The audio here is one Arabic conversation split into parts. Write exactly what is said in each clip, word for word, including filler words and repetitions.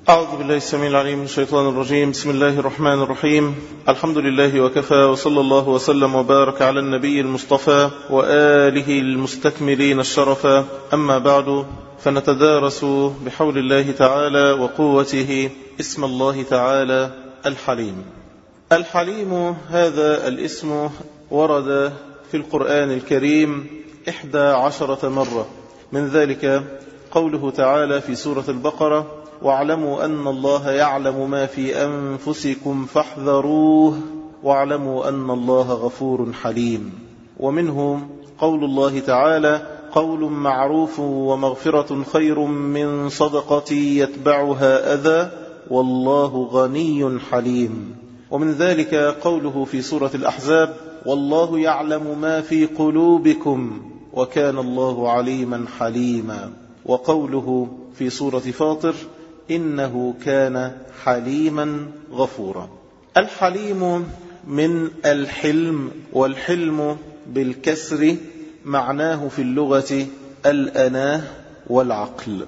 أعوذ بالله السميع العليم من الشيطان الرجيم. بسم الله الرحمن الرحيم. الحمد لله وكفى، وصلى الله وسلم وبارك على النبي المصطفى وآله المستكملين الشرفا. أما بعد، فنتدارس بحول الله تعالى وقوته اسم الله تعالى الحليم. الحليم هذا الاسم ورد في القرآن الكريم إحدى عشرة مرة، من ذلك قوله تعالى في سورة البقرة: واعلموا أن الله يعلم ما في أنفسكم فاحذروه واعلموا أن الله غفور حليم. ومنه قول الله تعالى: قول معروف ومغفرة خير من صدقة يتبعها أذى والله غني حليم. ومن ذلك قوله في سورة الأحزاب: والله يعلم ما في قلوبكم وكان الله عليما حليما. وقوله في سورة فاطر: إنه كان حليما غفورا. الحليم من الحلم، والحلم بالكسر معناه في اللغة الأناه والعقل،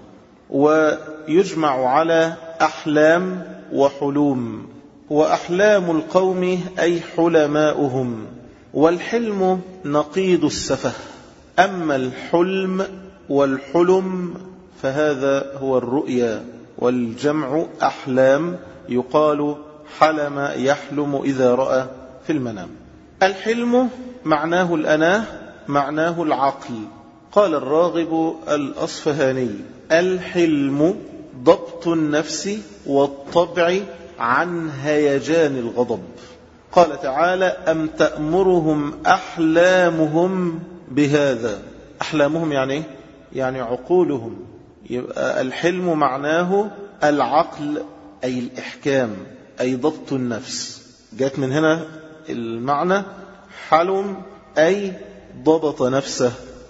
ويجمع على أحلام وحلوم. وأحلام القوم أي حلماؤهم، والحلم نقيض السفه. أما الحلم والحلم فهذا هو الرؤيا، والجمع أحلام، يقال حلم يحلم إذا رأى في المنام. الحلم معناه الأناه، معناه العقل. قال الراغب الأصفهاني: الحلم ضبط النفس والطبع عن هيجان الغضب. قال تعالى: أم تأمرهم أحلامهم بهذا. أحلامهم يعني يعني عقولهم. يبقى الحلم معناه العقل، أي الإحكام، أي ضبط النفس. جاءت من هنا المعنى حلم، أي ضبط نفسه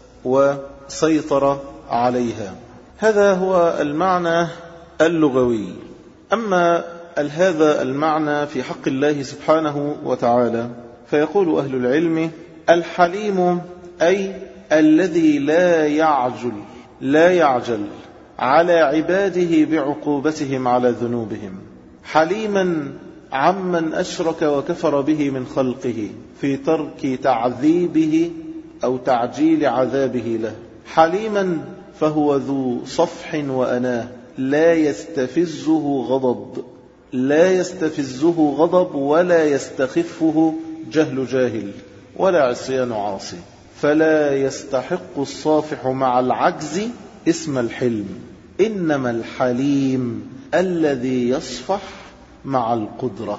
وسيطر عليها. هذا هو المعنى اللغوي. أما هذا المعنى في حق الله سبحانه وتعالى فيقول أهل العلم: الحليم أي الذي لا يعجل لا يعجل على عباده بعقوبتهم على ذنوبهم، حليما عمن أشرك وكفر به من خلقه في ترك تعذيبه أو تعجيل عذابه له. حليما فهو ذو صفح وأناه، لا يستفزه غضب لا يستفزه غضب ولا يستخفه جهل جاهل ولا عصيان عاصي، فلا يستحق الصافح مع العجز اسم الحلم. إنما الحليم الذي يصفح مع القدرة،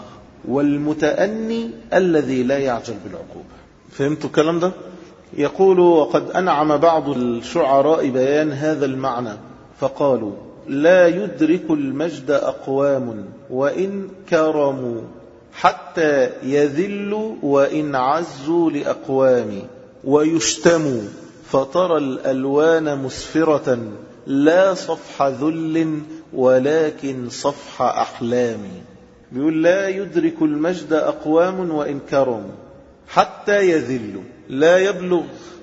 والمتأني الذي لا يعجل بالعقوبة. فهمتوا الكلام ده؟ يقول: وقد أنعم بعض الشعراء بيان هذا المعنى فقالوا: لا يدرك المجد أقوام وإن كرموا حتى يذلوا وإن عزوا لأقوام، ويشتموا فترى الألوان مسفرة لا صفح ذل ولكن صفح أحلام. بيقول: لا يدرك المجد أقوام وإن كرموا حتى يذلوا، لا يبلغ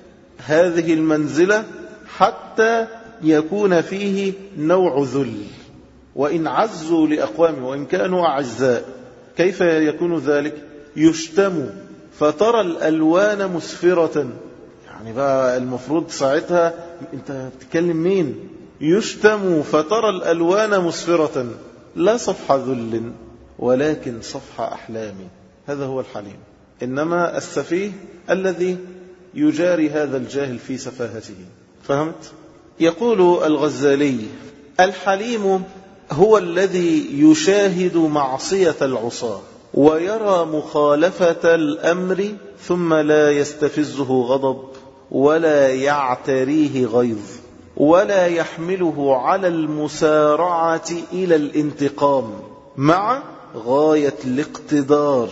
هذه المنزلة حتى يكون فيه نوع ذل، وإن عزوا لأقوام وإن كانوا أعزاء. كيف يكون ذلك؟ يشتموا فترى الألوان مسفرة، يعني بقى المفروض ساعتها انت بتتكلم مين؟ يشتموا فترى الألوان مسفرة لا صفح ذل ولكن صفح أحلام. هذا هو الحليم. إنما السفيه الذي يجاري هذا الجاهل في سفاهته. فهمت؟ يقول الغزالي: الحليم هو الذي يشاهد معصية العصاة ويرى مخالفة الأمر ثم لا يستفزه غضب ولا يعتريه غيظ ولا يحمله على المسارعة إلى الانتقام مع غاية الاقتدار.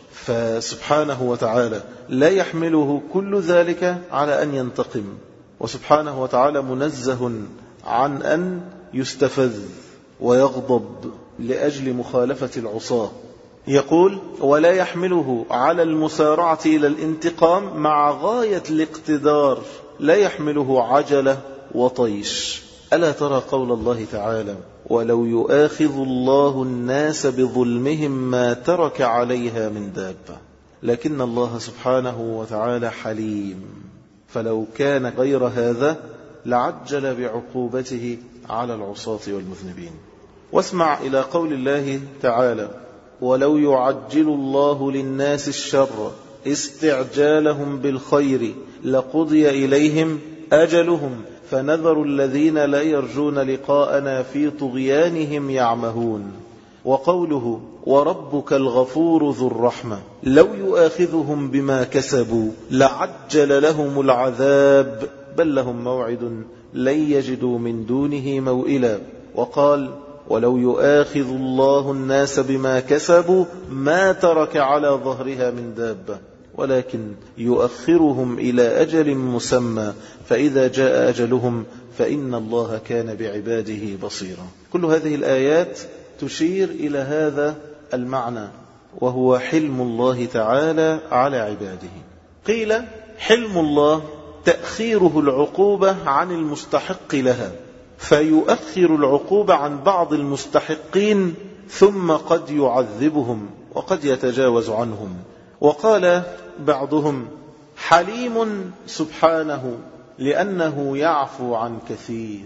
فسبحانه وتعالى لا يحمله كل ذلك على أن ينتقم، وسبحانه وتعالى منزه عن أن يستفز ويغضب لأجل مخالفة العصاة. يقول: ولا يحمله على المسارعة إلى الانتقام مع غاية الاقتدار، لا يحمله عجلة وطيش. ألا ترى قول الله تعالى ولو يؤاخذ الله الناس بظلمهم ما ترك عليها من دابة، لكن الله سبحانه وتعالى حليم، فلو كان غير هذا لعجل بعقوبته على العصاة والمذنبين. واسمع إلى قول الله تعالى ولو يعجل الله للناس الشر استعجالهم بالخير لقضي إليهم أجلهم فنذر الذين لا يرجون لقاءنا في طغيانهم يعمهون. وقوله وربك الغفور ذو الرحمة لو يؤاخذهم بما كسبوا لعجل لهم العذاب بل لهم موعد لن يجدوا من دونه موئلا. وقال ولو يؤاخذ الله الناس بما كسبوا ما ترك على ظهرها من دابة ولكن يؤخرهم إلى أجل مسمى فإذا جاء أجلهم فإن الله كان بعباده بصيرا. كل هذه الآيات تشير إلى هذا المعنى، وهو حلم الله تعالى على عباده. قيل حلم الله تأخيره العقوبة عن المستحق لها، فيؤخر العقوبة عن بعض المستحقين ثم قد يعذبهم وقد يتجاوز عنهم. وقال بعضهم حليم سبحانه لأنه يعفو عن كثير،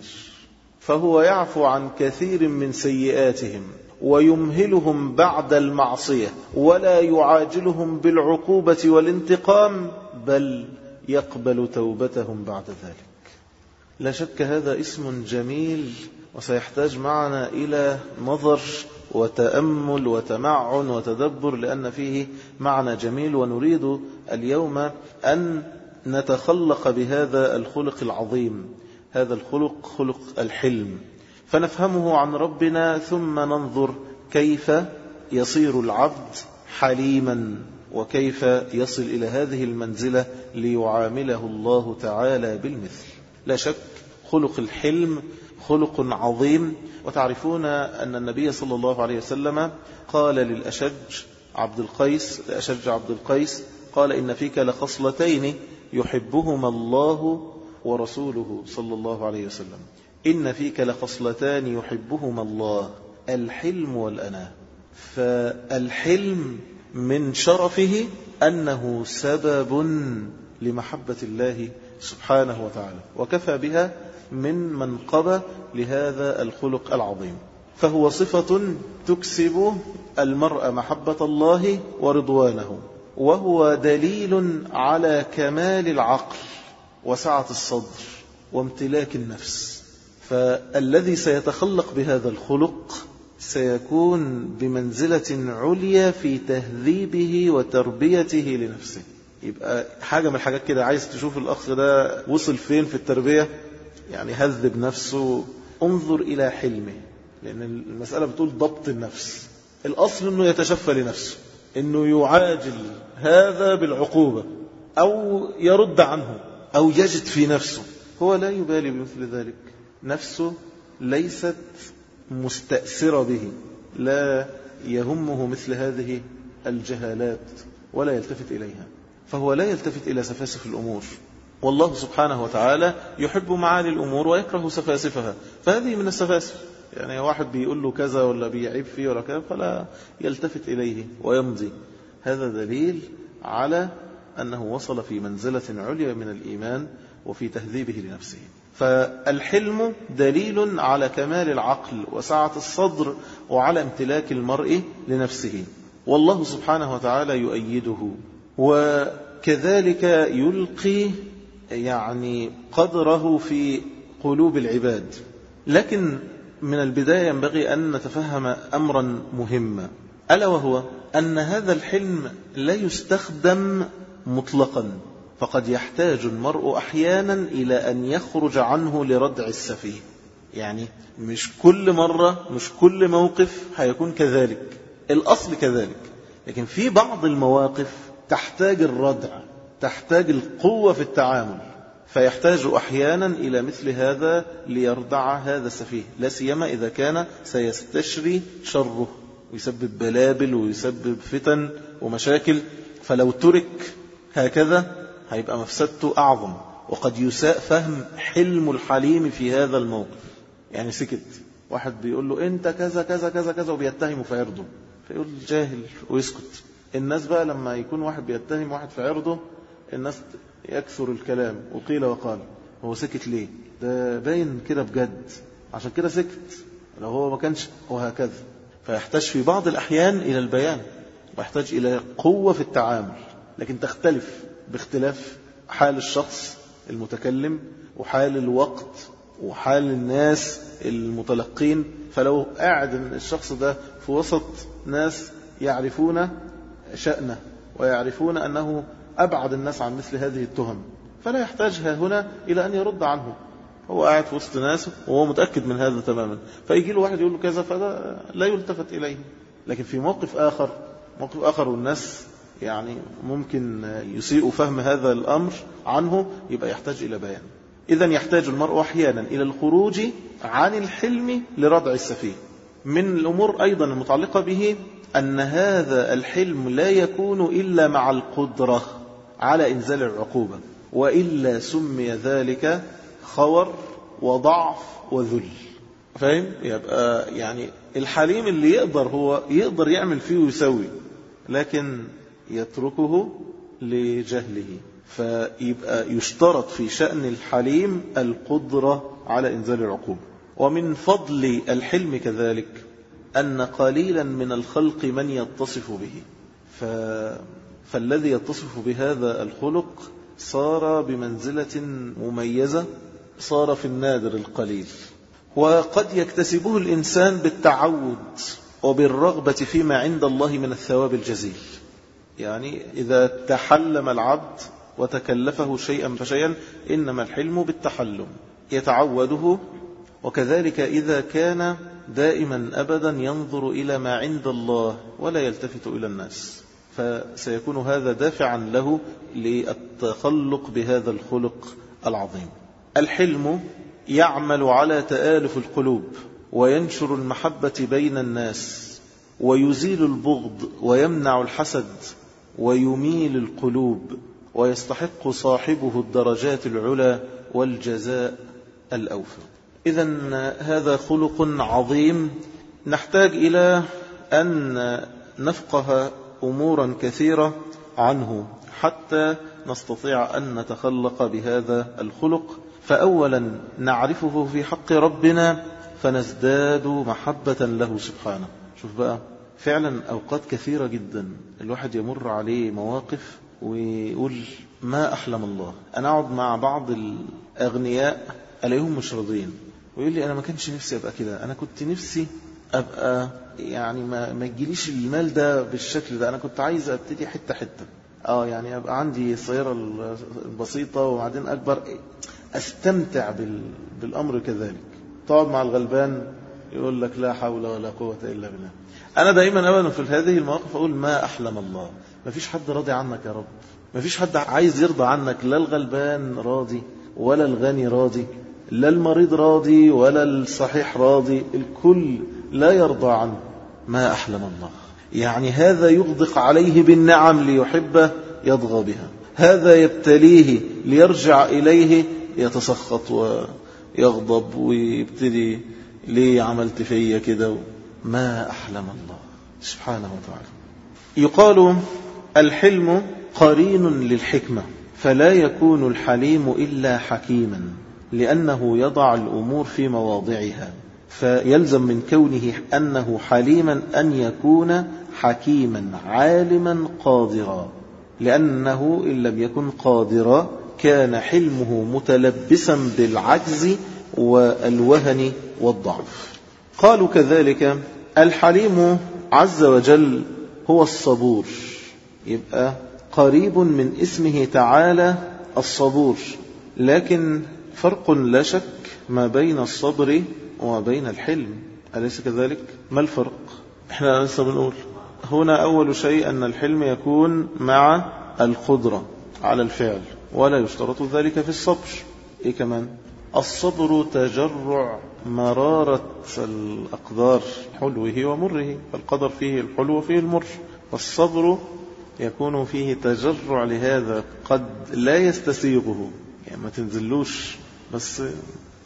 فهو يعفو عن كثير من سيئاتهم ويمهلهم بعد المعصية ولا يعاجلهم بالعقوبة والانتقام بل يقبل توبتهم بعد ذلك. لا شك هذا اسم جميل وسيحتاج معنا إلى نظر وتأمل وتمعن وتدبر، لأن فيه معنى جميل، ونريد اليوم أن نتخلق بهذا الخلق العظيم. هذا الخلق خلق الحلم، فنفهمه عن ربنا ثم ننظر كيف يصير العبد حليما وكيف يصل إلى هذه المنزلة ليعامله الله تعالى بالمثل. لا شك خلق الحلم خلق عظيم. وتعرفون أن النبي صلى الله عليه وسلم قال للأشج عبد القيس لأشج عبد القيس قال إن فيك لخصلتين يحبهما الله ورسوله صلى الله عليه وسلم، إن فيك لخصلتان يحبهما الله الحلم والأناة. فالحلم من شرفه أنه سبب لمحبة الله سبحانه وتعالى، وكفى بها من منقبة لهذا الخلق العظيم. فهو صفة تكسب المرء محبة الله ورضوانه، وهو دليل على كمال العقل وسعة الصدر وامتلاك النفس. فالذي سيتخلق بهذا الخلق سيكون بمنزلة عليا في تهذيبه وتربيته لنفسه. يبقى حاجة من الحاجات كده، عايز تشوف الأخ ده وصل فين في التربية، يعني هذب نفسه، انظر إلى حلمه، لأن المسألة بتقول ضبط النفس. الأصل أنه يتشفى لنفسه، أنه يعاجل هذا بالعقوبة أو يرد عنه أو يجد في نفسه، هو لا يبالي بمثل ذلك. نفسه ليست مستأثرة به، لا يهمه مثل هذه الجهالات ولا يلتفت إليها، فهو لا يلتفت إلى سفاسف الأمور. والله سبحانه وتعالى يحب معالي الأمور ويكره سفاسفها، فهذه من السفاسف. يعني واحد بيقول له كذا ولا بيعيب فيه ولا كذا فلا يلتفت إليه ويمضي. هذا دليل على أنه وصل في منزلة عليا من الإيمان وفي تهذيبه لنفسه. فالحلم دليل على كمال العقل وسعة الصدر وعلى امتلاك المرء لنفسه، والله سبحانه وتعالى يؤيده، وكذلك يلقي يعني قدره في قلوب العباد. لكن من البداية ينبغي أن نتفهم أمرا مهما، ألا وهو أن هذا الحلم لا يستخدم مطلقا، فقد يحتاج المرء أحيانا إلى أن يخرج عنه لردع السفيه. يعني مش كل مرة مش كل موقف هيكون كذلك، الأصل كذلك، لكن في بعض المواقف تحتاج الردع، تحتاج القوة في التعامل، فيحتاج أحيانا إلى مثل هذا ليردع هذا السفيه، لا سيما إذا كان سيستشري شره ويسبب بلابل ويسبب فتن ومشاكل. فلو ترك هكذا هيبقى مفسدته أعظم، وقد يساء فهم حلم الحليم في هذا الموقف. يعني سكت. واحد بيقول له أنت كذا كذا كذا كذا وبيتهمه في عرضه، فيقول جاهل ويسكت. الناس بقى لما يكون واحد بيتهم واحد في عرضه، الناس يكثر الكلام وقيل وقال. هو سكت ليه؟ ده باين كده بجد، عشان كده سكت. لو هو ما كانش وهكذا. فيحتاج في بعض الأحيان إلى البيان، ويحتاج إلى قوة في التعامل، لكن تختلف باختلاف حال الشخص المتكلم وحال الوقت وحال الناس المتلقين. فلو قاعد الشخص ده في وسط ناس يعرفون شأنه ويعرفون أنه أبعد الناس عن مثل هذه التهم، فلا يحتاج هنا إلى أن يرد عنه. هو قاعد في وسط ناس وهو متأكد من هذا تماما، فيجي له واحد يقول له كذا فلا لا يلتفت إليه. لكن في موقف آخر موقف آخر والناس يعني ممكن يسيء فهم هذا الأمر عنه، يبقى يحتاج إلى بيان. إذن يحتاج المرء أحيانا إلى الخروج عن الحلم لردع السفيه. من الأمور أيضا المتعلقة به أن هذا الحلم لا يكون إلا مع القدرة على إنزال العقوبة، وإلا سمي ذلك خور وضعف وذل. فاهم؟ يبقى يعني الحليم اللي يقدر هو يقدر يعمل فيه ويسوي، لكن يتركه لجهله. فيبقى يشترط في شأن الحليم القدرة على إنزال العقوبة. ومن فضل الحلم كذلك أن قليلا من الخلق من يتصف به، ف... فالذي يتصف بهذا الخلق صار بمنزلة مميزة، صار في النادر القليل. وقد يكتسبه الإنسان بالتعود وبالرغبة فيما عند الله من الثواب الجزيل. يعني إذا تحلم العبد وتكلفه شيئا فشيئا، إنما الحلم بالتحلم يتعوده. وكذلك إذا كان دائما أبدا ينظر إلى ما عند الله ولا يلتفت إلى الناس، فسيكون هذا دافعا له للتخلق بهذا الخلق العظيم. الحلم يعمل على تآلف القلوب وينشر المحبة بين الناس ويزيل البغض ويمنع الحسد ويميل القلوب، ويستحق صاحبه الدرجات العلى والجزاء الأوفى. إذن هذا خلق عظيم نحتاج إلى أن نفقه أمورا كثيرة عنه حتى نستطيع أن نتخلق بهذا الخلق. فأولا نعرفه في حق ربنا فنزداد محبة له سبحانه. شوف بقى، فعلا أوقات كثيرة جدا الواحد يمر عليه مواقف ويقول ما أحلم الله. أنا أقعد مع بعض الأغنياء ألاقيهم مش راضين، ويقول لي أنا ما كانش نفسي أبقى كده، أنا كنت نفسي أبقى يعني ما, ما يجيليش المال ده بالشكل ده، أنا كنت عايز أبتدي حتة حتة، آه يعني أبقى عندي السيارة البسيطة وبعدين أكبر، أستمتع بالأمر كذلك. تقعد مع الغلبان يقول لك لا حول ولا قوة إلا بالله. أنا دائما أبدا في هذه المواقف أقول ما أحلم الله. ما فيش حد راضي عنك يا رب، ما فيش حد عايز يرضى عنك، لا الغلبان راضي ولا الغني راضي، لا المريض راضي ولا الصحيح راضي، الكل لا يرضى عنه. ما أحلم الله، يعني هذا يغدق عليه بالنعم ليحبه يضغى بها، هذا يبتليه ليرجع إليه يتسخط ويغضب ويبتدي ليه عملت فيا كده. ما أحلم الله سبحانه وتعالى. يقال الحلم قرين للحكمة، فلا يكون الحليم إلا حكيما، لأنه يضع الأمور في مواضعها، فيلزم من كونه أنه حليما أن يكون حكيما عالما قادرا، لأنه إن لم يكن قادرا كان حلمه متلبسا بالعجز والوهن والضعف. قالوا كذلك الحليم عز وجل هو الصبور، يبقى قريب من اسمه تعالى الصبور، لكن فرق لا شك ما بين الصبر وما بين الحلم، أليس كذلك؟ ما الفرق؟ احنا لسه بنقول هنا أول شيء أن الحلم يكون مع القدرة على الفعل، ولا يشترط ذلك في الصبر. إيه كمان؟ الصبر تجرع مرارة الأقدار، حلوه ومره، فالقدر فيه الحلو وفيه المر، والصبر يكون فيه تجرع لهذا قد لا يستسيغه، يعني ما تنزلوش بس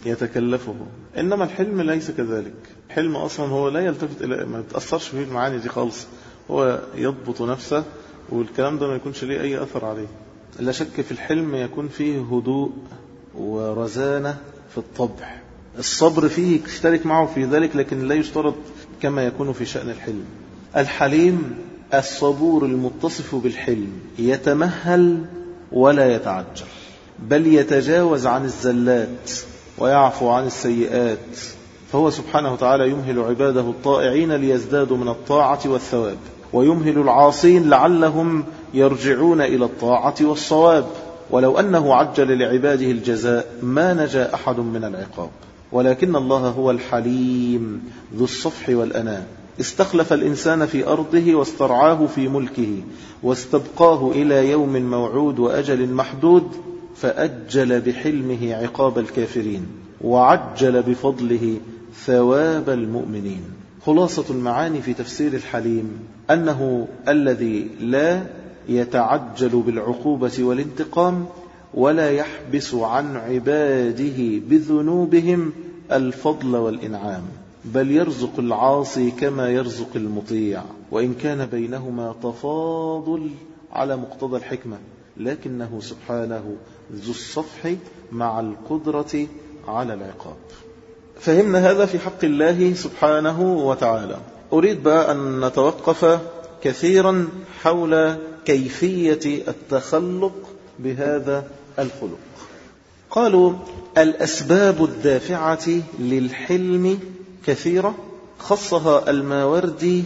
يتكلفه. إنما الحلم ليس كذلك. الحلم أصلا هو لا يلتفت إلى، ما بتأثرش فيه المعاني دي خالص، هو يضبط نفسه والكلام ده ما يكونش ليه أي أثر عليه. لا شك في الحلم يكون فيه هدوء ورزانة في الطبع. الصبر فيه يشترك معه في ذلك، لكن لا يشترط كما يكون في شأن الحلم. الحليم الصبور المتصف بالحلم يتمهل ولا يتعجل، بل يتجاوز عن الزلات ويعفو عن السيئات. فهو سبحانه وتعالى يمهل عباده الطائعين ليزدادوا من الطاعة والثواب، ويمهل العاصين لعلهم يرجعون إلى الطاعة والصواب. ولو أنه عجل لعباده الجزاء ما نجا أحد من العقاب. ولكن الله هو الحليم ذو الصفح والأناة، استخلف الإنسان في أرضه واسترعاه في ملكه واستبقاه إلى يوم موعود وأجل محدود، فأجل بحلمه عقاب الكافرين وعجل بفضله ثواب المؤمنين. خلاصة المعاني في تفسير الحليم أنه الذي لا يتعجل بالعقوبة والانتقام، ولا يحبس عن عباده بذنوبهم الفضل والإنعام، بل يرزق العاصي كما يرزق المطيع، وإن كان بينهما تفاضل على مقتضى الحكمة، لكنه سبحانه ذو الصفح مع القدرة على العقاب. فهمنا هذا في حق الله سبحانه وتعالى. أريد بقى أن نتوقف كثيرا حول كيفية التخلق بهذا الخلق. قالوا الأسباب الدافعة للحلم كثيرة، خصها الماوردي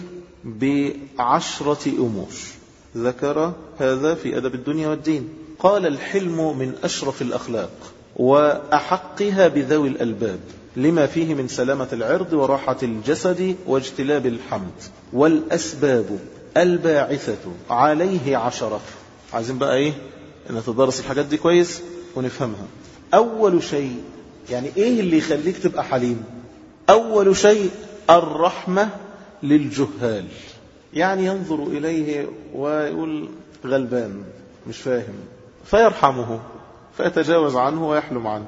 بعشرة أمور ذكر هذا في أدب الدنيا والدين. قال الحلم من أشرف الأخلاق وأحقها بذوي الألباب، لما فيه من سلامة العرض وراحة الجسد واجتلاب الحمد. والأسباب الباعثة عليه عشرة. عايزين بقى إيه نتدرس الحاجات دي كويس ونفهمها. أول شيء، يعني إيه اللي يخليك تبقى حليم؟ أول شيء الرحمة للجهال، يعني ينظر إليه ويقول غلبان مش فاهم، فيرحمه فيتجاوز عنه ويحلم عنه.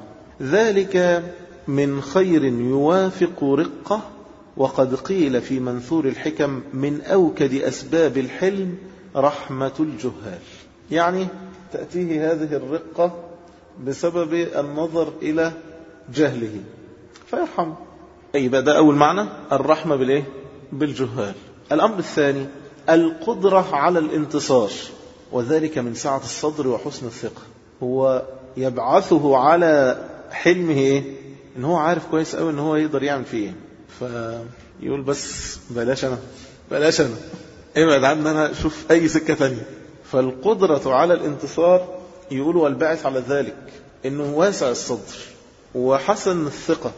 ذلك من خير يوافق رقة. وقد قيل في منثور الحكم من أوكد أسباب الحلم رحمة الجهال، يعني تأتيه هذه الرقة بسبب النظر إلى جهله فيرحمه. أي بدأ أول معنى الرحمة بالإيه؟ بالجهال. الأمر الثاني القدرة على الانتصار، وذلك من سعة الصدر وحسن الثقة. هو يبعثه على حلمه إيه؟ إن هو عارف كويس أوي إن هو يقدر يعمل فيه إيه، فيقول بس بلاش أنا بلاش أنا ابعد عني أنا، شوف أي سكة تانية. فالقدرة على الانتصار يقول والباعث على ذلك إنه واسع الصدر وحسن الثقة.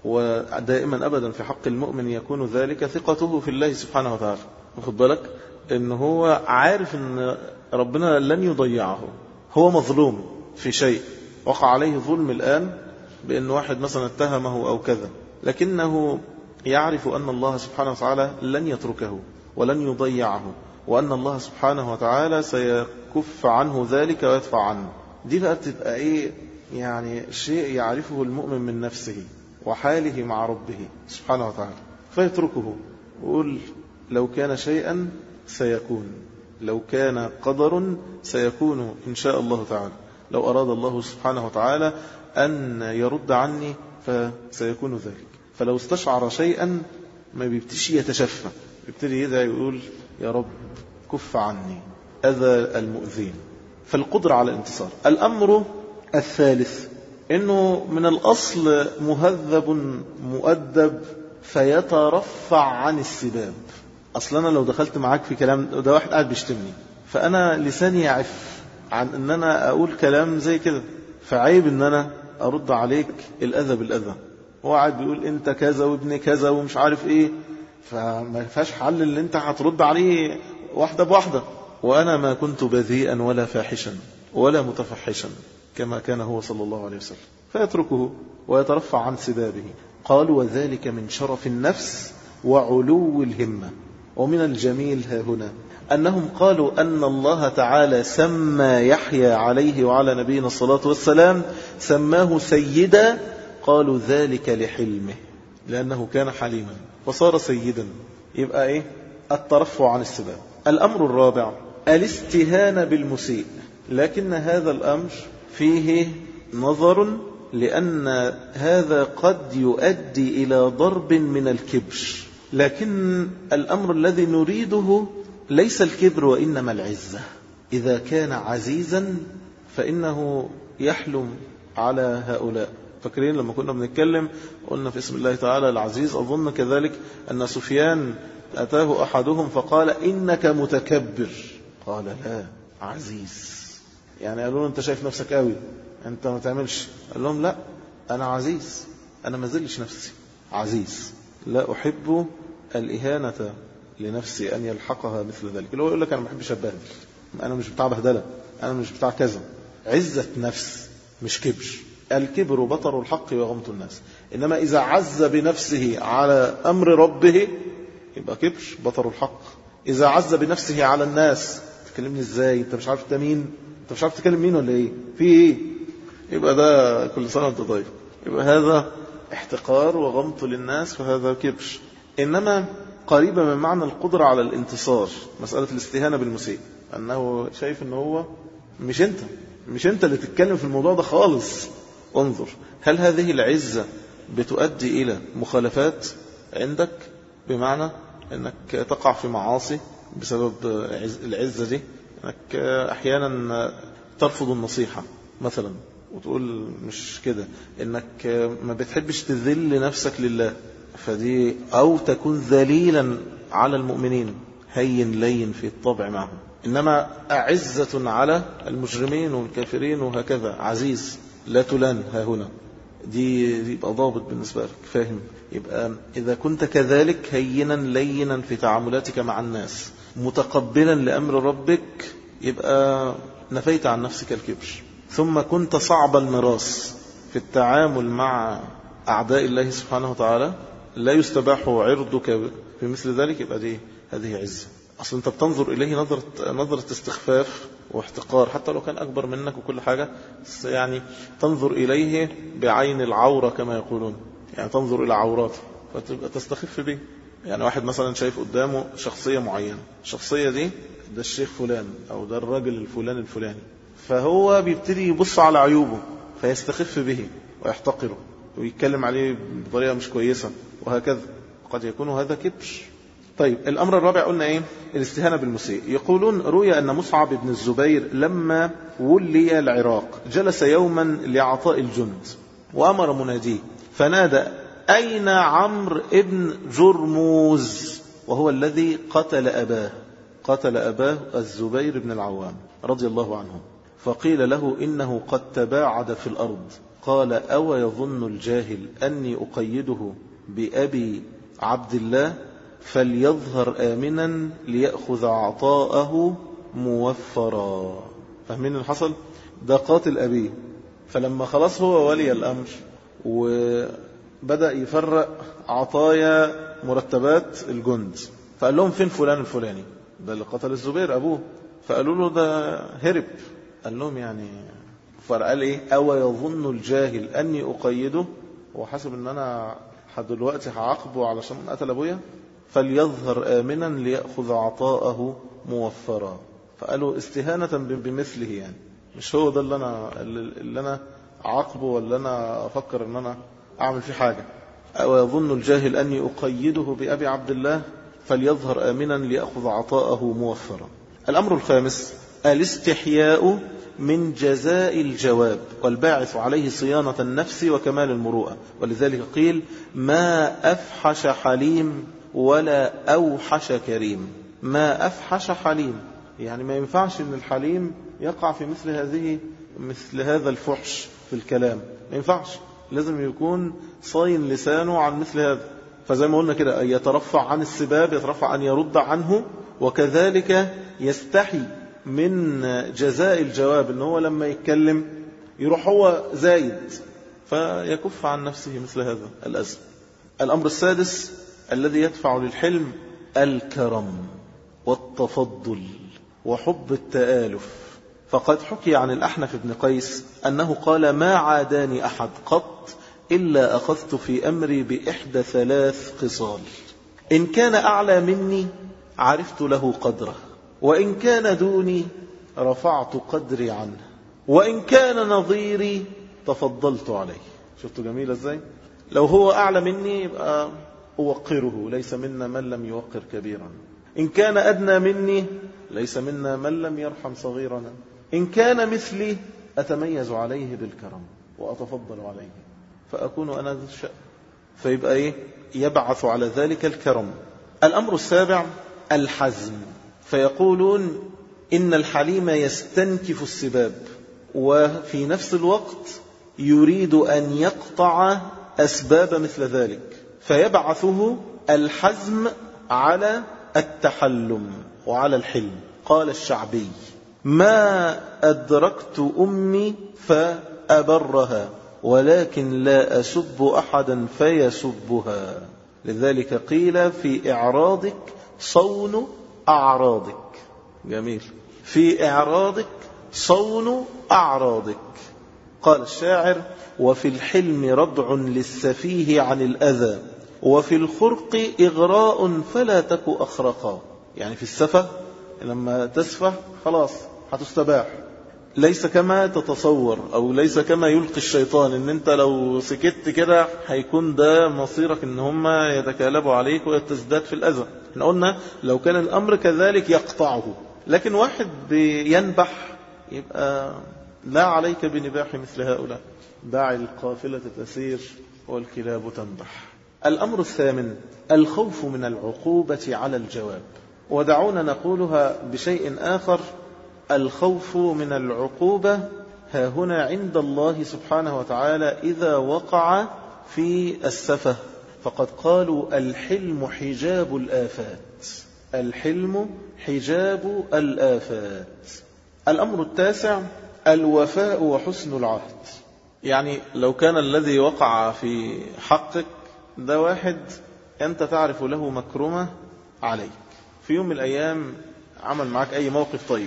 ودائما أبدا في حق المؤمن يكون ذلك ثقته في الله سبحانه وتعالى. واخد بالك إن هو عارف إن ربنا لن يضيعه. هو مظلوم في شيء، وقع عليه ظلم الآن بأن واحد مثلا اتهمه أو كذا، لكنه يعرف أن الله سبحانه وتعالى لن يتركه ولن يضيعه، وأن الله سبحانه وتعالى سيكف عنه ذلك ويدفع عنه. دي بقى تبقى إيه؟ يعني شيء يعرفه المؤمن من نفسه وحاله مع ربه سبحانه وتعالى، فيتركه ويقول لو كان شيئا سيكون، لو كان قدر سيكون إن شاء الله تعالى، لو أراد الله سبحانه وتعالى أن يرد عني فسيكون ذلك. فلو استشعر شيئا ما بيبتشي يتشفى، بيبتدي يدعي ويقول يا رب كف عني أذى المؤذين. فالقدرة على الانتصار. الأمر الثالث إنه من الأصل مهذب مؤدب فيترفع عن السباب. أصلا لو دخلت معاك في كلام ده واحد قاعد بيشتمني، فأنا لساني يعف عن أن أنا أقول كلام زي كده، فعيب أن أنا أرد عليك الأذى بالأذى. هو قاعد بيقول أنت كذا وابن كذا ومش عارف إيه، فما ينفعش حل اللي أنت هترد عليه واحدة بواحدة. وأنا ما كنت بذيئا ولا فاحشا ولا متفحشا كما كان هو صلى الله عليه وسلم، فيتركه ويترفع عن سبابه. قالوا وذلك من شرف النفس وعلو الهمة. ومن الجميل ها هنا أنهم قالوا أن الله تعالى سمى يحيى عليه وعلى نبينا الصلاة والسلام، سماه سيدا قالوا ذلك لحلمه، لأنه كان حليما وصار سيدا. يبقى إيه؟ الترفع عن السباب. الأمر الرابع الاستهانة بالمسيء، لكن هذا الأمر فيه نظر، لأن هذا قد يؤدي إلى ضرب من الكبر، لكن الأمر الذي نريده ليس الكبر وإنما العزة. إذا كان عزيزا فإنه يحلم على هؤلاء. فاكرين لما كنا بنتكلم قلنا في اسم الله تعالى العزيز، أظن كذلك أن سفيان أتاه أحدهم فقال إنك متكبر، قال لا عزيز. يعني قالوا له أنت شايف نفسك قوي، أنت ما تعملش. قال لهم لا، أنا عزيز، أنا ما زلش نفسي عزيز، لا أحب الإهانة لنفسي أن يلحقها مثل ذلك. اللي هو يقول لك أنا ما بحبش أبهدل، أنا مش بتاع بهدلة، أنا مش بتاع كذا. عزة نفس مش كبر. الكبر بطر الحق وغمط الناس. إنما إذا عز بنفسه على أمر ربه يبقى كبر بطر الحق. إذا عز بنفسه على الناس، تكلمني إزاي؟ أنت مش عارف مين؟ أنت مش عارف تكلم مين ولا إيه؟ في إيه؟ يبقى ده كل سنة وأنت طيب. يبقى هذا احتقار وغمط للناس، فهذا كبر. إنما قريبة من معنى القدرة على الانتصار، مسألة الاستهانة بالمسيء، أنه شايف أنه هو مش أنت مش أنت اللي تتكلم في الموضوع ده خالص. انظر، هل هذه العزة بتؤدي إلى مخالفات عندك، بمعنى أنك تقع في معاصي بسبب العزة دي، أنك أحيانا ترفض النصيحة مثلا وتقول مش كده، أنك ما بتحبش تذل نفسك لله، فدي أو تكون ذليلا على المؤمنين، هين لين في الطبع معهم. إنما أعزة على المجرمين والكافرين وهكذا، عزيز لا تلان ها هنا. دي يبقى ضابط بالنسبة لك، فاهم؟ يبقى إذا كنت كذلك هينا لينا في تعاملاتك مع الناس، متقبلا لأمر ربك، يبقى نفيت عن نفسك الكبر. ثم كنت صعب المراس في التعامل مع أعداء الله سبحانه وتعالى، لا يستباح عرضك في مثل ذلك، يبقى دي هذه عزة. أصلا أنت بتنظر إليه نظرة, نظرة استخفاف واحتقار، حتى لو كان أكبر منك وكل حاجة، يعني تنظر إليه بعين العورة كما يقولون، يعني تنظر إلى عوراته فتبقى تستخف به. يعني واحد مثلا شايف قدامه شخصية معينة، الشخصية دي ده الشيخ فلان أو ده الراجل الفلان الفلاني، فهو بيبتدي يبص على عيوبه فيستخف به ويحتقره ويتكلم عليه بطريقة مش كويسة وهكذا، قد يكون هذا كبر. طيب الأمر الرابع قلنا إيه؟ الاستهانة بالمسيء. يقولون روي أن مصعب بن الزبير لما ولي العراق جلس يوما لعطاء الجند وأمر مناديه فنادى أين عمرو ابن جرموز، وهو الذي قتل أباه قتل أباه الزبير بن العوام رضي الله عنه. فقيل له إنه قد تباعد في الأرض. قال أو يظن الجاهل أني أقيده بأبي عبد الله فليظهر آمنا ليأخذ عطاءه موفرا. فاهمين اللي حصل؟ ده قاتل أبيه، فلما خلاص هو ولي الأمر وبدأ يفرق عطايا مرتبات الجند، فقال لهم فين فلان الفلاني ده اللي قتل الزبير أبوه؟ فقالوا له ده هرب. قال لهم يعني فقال إيه؟ أو يظن الجاهل أني أقيده، وحسب أن أنا حد دلوقتي هعاقبه علشان قتل أبويا، فليظهر آمنا ليأخذ عطاءه موفرا. فقالوا استهانة بمثله، يعني مش هو ده اللي أنا, اللي أنا عاقبه ولا أنا أفكر أن أنا أعمل فيه حاجة. أو يظن الجاهل أني أقيده بأبي عبد الله فليظهر آمنا ليأخذ عطاءه موفرا. الأمر الخامس الاستحياء من جزاء الجواب، والباعث عليه صيانة النفس وكمال المروءة. ولذلك قيل ما أفحش حليم ولا أوحش كريم. ما أفحش حليم، يعني ما ينفعش أن الحليم يقع في مثل هذه مثل هذا الفحش في الكلام، ما ينفعش، لازم يكون صاين لسانه عن مثل هذا. فزي ما قلنا كده يترفع عن السباب، يترفع أن يرد عنه، وكذلك يستحي من جزاء الجواب، أنه هو لما يتكلم يروح هو زايد فيكف عن نفسه مثل هذا الأذى. الأمر السادس الذي يدفع للحلم الكرم والتفضل وحب التآلف. فقد حكي عن الأحنف بن قيس أنه قال ما عاداني أحد قط إلا أخذت في أمري بإحدى ثلاث خصال: إن كان أعلى مني عرفت له قدره، وإن كان دوني رفعت قدري عنه، وإن كان نظيري تفضلت عليه. شفتوا جميلة ازاي؟ لو هو أعلى مني يبقى أوقره، ليس منا من لم يوقر كبيرا. إن كان أدنى مني ليس منا من لم يرحم صغيرنا. إن كان مثلي أتميز عليه بالكرم وأتفضل عليه، فأكون أنا ذو الشأن. فيبقى إيه؟ يبعث على ذلك الكرم. الأمر السابع الحزم، فيقولون إن الحليم يستنكف السباب، وفي نفس الوقت يريد أن يقطع أسباب مثل ذلك، فيبعثه الحزم على التحلم وعلى الحلم. قال الشعبي: ما أدركت أمي فأبرها، ولكن لا أسب أحدا فيسبها. لذلك قيل في إعراضك صون أعراضك. جميل. في إعراضك صون أعراضك. قال الشاعر: وفي الحلم ردع للسفيه عن الأذى، وفي الخرق إغراء فلا تك أخرقا. يعني في السفة لما تسفه خلاص هتستباح، ليس كما تتصور أو ليس كما يلقي الشيطان ان انت لو سكت كده هيكون ده مصيرك ان هم يتكالبوا عليك ويتزداد في الأذى. احنا قلنا لو كان الأمر كذلك يقطعه، لكن واحد بينبح يبقى لا عليك بنباح مثل هؤلاء. دع القافلة تسير والكلاب تنبح. الأمر الثامن الخوف من العقوبة على الجواب. ودعونا نقولها بشيء آخر: الخوف من العقوبة ها هنا عند الله سبحانه وتعالى إذا وقع في السفه، فقد قالوا الحلم حجاب الآفات. الحلم حجاب الآفات. الأمر التاسع الوفاء وحسن العهد. يعني لو كان الذي وقع في حقك ده واحد أنت تعرف له مكرمة عليك، في يوم من الأيام عمل معك أي موقف طيب،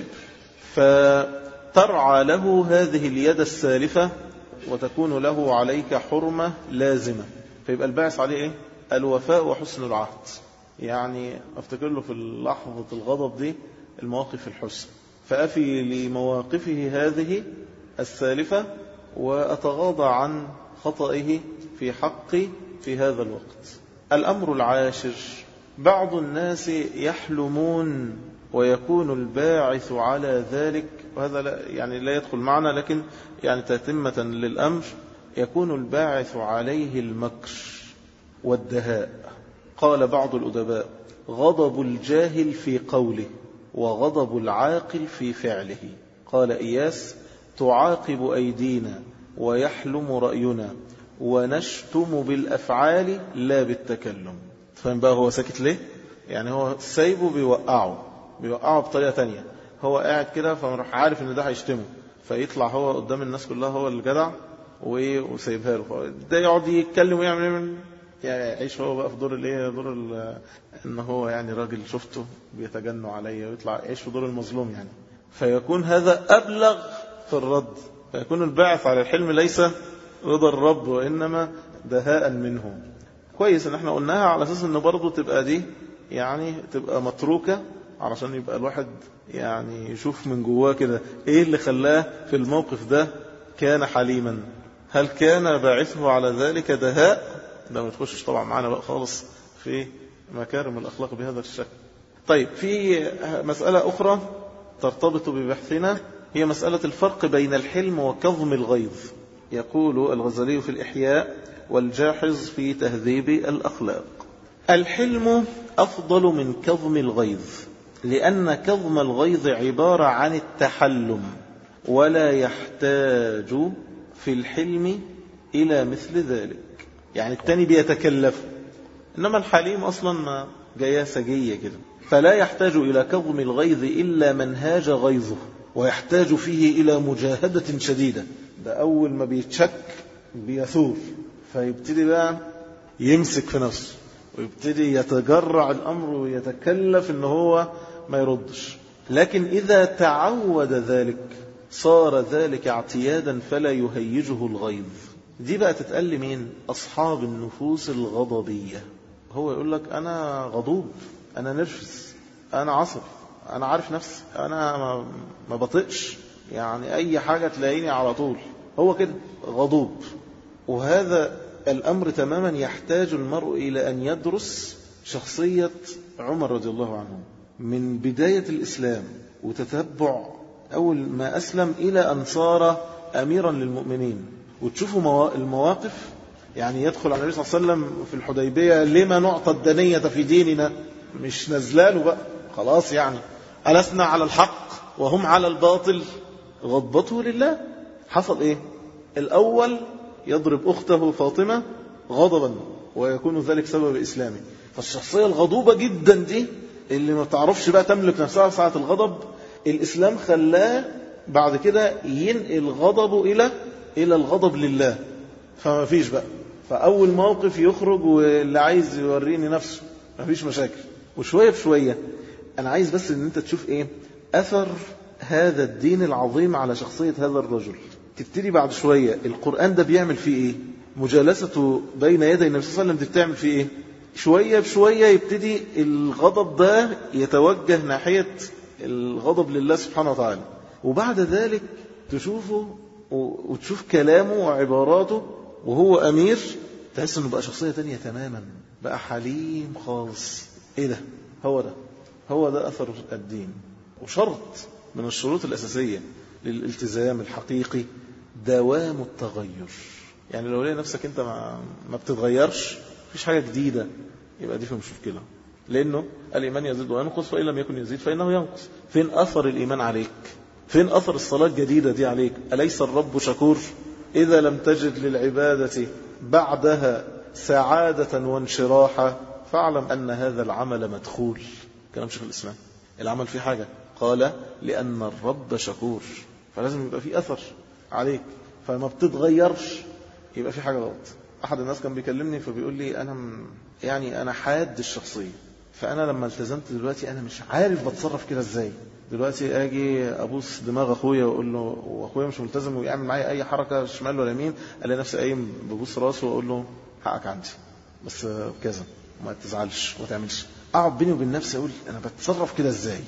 فترعى له هذه اليد السالفة وتكون له عليك حرمة لازمة، فيبقى الباعث عليه إيه؟ الوفاء وحسن العهد. يعني أفتكر له في لحظة الغضب دي المواقف الحسن، فأفي لمواقفه هذه السالفة وأتغاضى عن خطئه في حقي في هذا الوقت. الأمر العاشر بعض الناس يحلمون ويكون الباعث على ذلك، وهذا لا يعني لا يدخل معنا، لكن يعني تتمة للأمر يكون الباعث عليه المكر والدهاء. قال بعض الأدباء: غضب الجاهل في قوله وغضب العاقل في فعله. قال إياس: تعاقب أيدينا ويحلم رأينا ونشتم بالأفعال لا بالتكلم. فهم بقى هو ساكت ليه؟ يعني هو سايبه بيوقعه بيوقعه بطريقة تانية. هو قاعد كده فمرح عارف ان ده هيشتمه، فيطلع هو قدام الناس كلها هو الجدع وسايبها له، ده يقعد يتكلم ويعمل يعني يعيش هو بقى في دور الايه دور ان هو يعني راجل شفته بيتجنوا عليا، ويطلع يعيش في دور المظلوم يعني. فيكون هذا أبلغ في الرد، فيكون الباعث على الحلم ليس رضا الرب وإنما دهاء منه. كويس ان احنا قلناها على اساس ان برضه تبقى دي يعني تبقى متروكة، علشان يبقى الواحد يعني يشوف من جواه كده ايه اللي خلاه في الموقف ده كان حليما. هل كان باعثه على ذلك دهاء؟ ده ما تخشش طبعا معنا بقى خالص في مكارم الأخلاق بهذا الشكل. طيب في مسألة أخرى ترتبط ببحثنا، هي مسألة الفرق بين الحلم وكظم الغيظ. يقول الغزالي في الإحياء والجاحظ في تهذيب الأخلاق: الحلم أفضل من كظم الغيظ، لأن كظم الغيظ عبارة عن التحلم، ولا يحتاج في الحلم إلى مثل ذلك. يعني التاني بيتكلف، إنما الحليم أصلا ما جاية سجية كده، فلا يحتاج إلى كظم الغيظ إلا من هاج غيظه، ويحتاج فيه إلى مجاهدة شديدة. ده أول ما بيتشك بيثور، فيبتدي بقى يمسك في نفسه ويبتدي يتجرع الأمر ويتكلف إنه هو ما يردش. لكن إذا تعود ذلك صار ذلك اعتيادا فلا يهيجه الغيظ. دي بقى تتقال لمين؟ أصحاب النفوس الغضبية. هو يقول لك أنا غضوب، أنا نرفز، أنا عصب، أنا عارف نفسي، أنا ما, ما بطئش، يعني أي حاجة تلاقيني على طول. هو كده غضوب. وهذا الأمر تماما يحتاج المرء إلى أن يدرس شخصية عمر رضي الله عنه من بداية الإسلام، وتتبع أول ما أسلم إلى أن صار أميرا للمؤمنين، وتشوفوا المواقف. يعني يدخل على النبي صلى الله عليه وسلم في الحديبية: لما نعطى الدنية في ديننا؟ مش نزلاله بقى خلاص، يعني ألسنا على الحق وهم على الباطل؟ غضبته لله. حصل إيه؟ الأول يضرب أخته فاطمة غضبا، ويكون ذلك سبب إسلامه. فالشخصية الغضوبة جدا دي اللي ما تعرفش بقى تملك نفسها ساعة الغضب، الإسلام خلاه بعد كده ينقل غضبه إلى إلى الغضب لله. فما فيش بقى، فأول موقف يخرج واللي عايز يوريني نفسه، ما فيش مشاكل. وشوية بشوية أنا عايز بس أن أنت تشوف إيه أثر هذا الدين العظيم على شخصية هذا الرجل. تبتدي بعد شوية القرآن ده بيعمل فيه إيه؟ مجالسته بين يدي النبي صلى الله عليه وسلم دي بتعمل فيه إيه؟ شوية بشوية يبتدي الغضب ده يتوجه ناحية الغضب لله سبحانه وتعالى. وبعد ذلك تشوفه وتشوف كلامه وعباراته وهو أمير، تحس أنه بقى شخصية تانية تماما، بقى حليم خالص. إيه ده؟ هو ده هو ده أثر الدين. وشرط من الشروط الأساسية للالتزام الحقيقي دوام التغير. يعني لو لقى نفسك أنت ما, ما بتتغيرش، مفيش حاجة جديدة، يبقى دي في مشكلة. لأنه الإيمان يزيد وينقص، فإن لم يكن يزيد فإنه ينقص. فين أثر الإيمان عليك؟ فين أثر الصلاة الجديدة دي عليك؟ أليس الرب شكور؟ إذا لم تجد للعبادة بعدها سعادة وانشراحا فاعلم أن هذا العمل مدخول. كلام شيخ الإسلام. العمل فيه حاجة، قال لأن الرب شكور، فلازم يبقى فيه أثر عليك. فما بتتغيرش يبقى فيه حاجة غلط. أحد الناس كان بيكلمني فبيقول لي أنا م... يعني أنا حاد الشخصية، فأنا لما التزمت دلوقتي أنا مش عارف بتصرف كده إزاي. دلوقتي أجي أبوس دماغ أخويا وأقول له، وأخويا مش ملتزم ويعمل معايا أي حركة شمال ولا يمين، ألاقي نفسي قايم ببوس راسه وأقول له حقك عندي، بس كذا وما تزعلش وما تعملش. أقعد بيني وبين نفسي أقول أنا بتصرف كده إزاي؟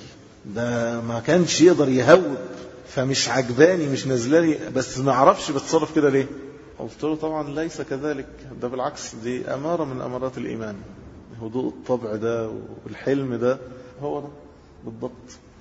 ده ما كانش يقدر يهوب، فمش عجباني مش نزلاني، بس ما أعرفش بتصرف كده ليه. قلت له طبعا ليس كذلك، ده بالعكس، دي أمارة من أمارات الإيمان. هدوء الطبع ده والحلم ده هو ده بالضبط.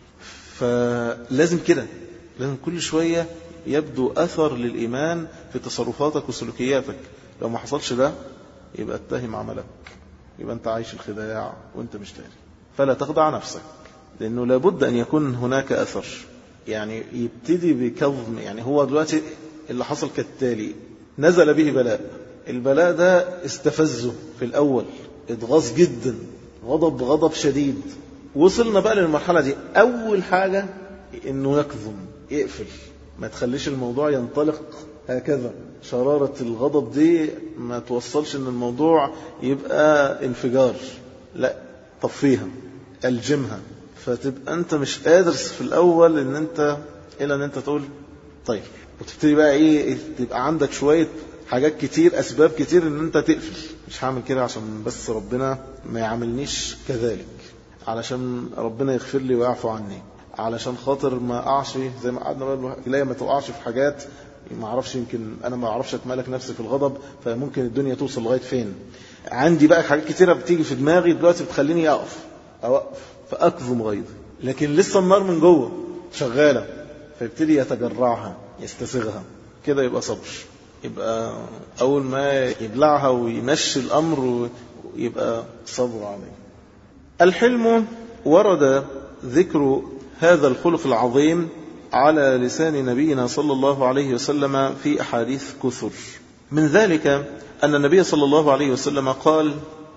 فلازم كده، لازم كل شوية يبدو أثر للإيمان في تصرفاتك وسلوكياتك. لو ما حصلش ده يبقى اتهم عملك، يبقى أنت عايش الخداع وأنت مش داري. فلا تخدع نفسك، لأنه لابد أن يكون هناك أثر. يعني يبتدي بكظم. يعني هو دلوقتي اللي حصل كالتالي: نزل به بلاء، البلاء ده استفزه في الأول، اتغاظ جدا، غضب غضب شديد. وصلنا بقى للمرحلة دي، أول حاجة إنه يكظم، يقفل، ما تخليش الموضوع ينطلق هكذا. شرارة الغضب دي ما توصلش إن الموضوع يبقى انفجار، لا، طفيها، ألجمها. فتبقى أنت مش قادر في الأول إن أنت إلا إن أنت تقول طيب، وتبتدي بقى إيه، تبقى عندك شوية حاجات كتير، أسباب كتير إن أنت تقفل. مش هعمل كده عشان بس ربنا ما يعملنيش كذلك، علشان ربنا يغفر لي ويعفو عني، علشان خاطر ما أقعش زي ما قعدنا بقى لا ما تقعش في حاجات ما أعرفش، يمكن أنا ما أعرفش أتمالك نفسي في الغضب، فممكن الدنيا توصل لغاية فين. عندي بقى حاجات كتيرة بتيجي في دماغي دلوقتي بتخليني أقف أوقف فأكظم غيظي، لكن لسه النار من جوه شغالة، فيبتدي يتجرعها يستسغها كده، يبقى صبر. يبقى أول ما يبلعها ويمشي الأمر ويبقى صبر عليه. الحلم ورد ذكر هذا الخلق العظيم على لسان نبينا صلى الله عليه وسلم في أحاديث كثر. من ذلك أن النبي صلى الله عليه وسلم قال: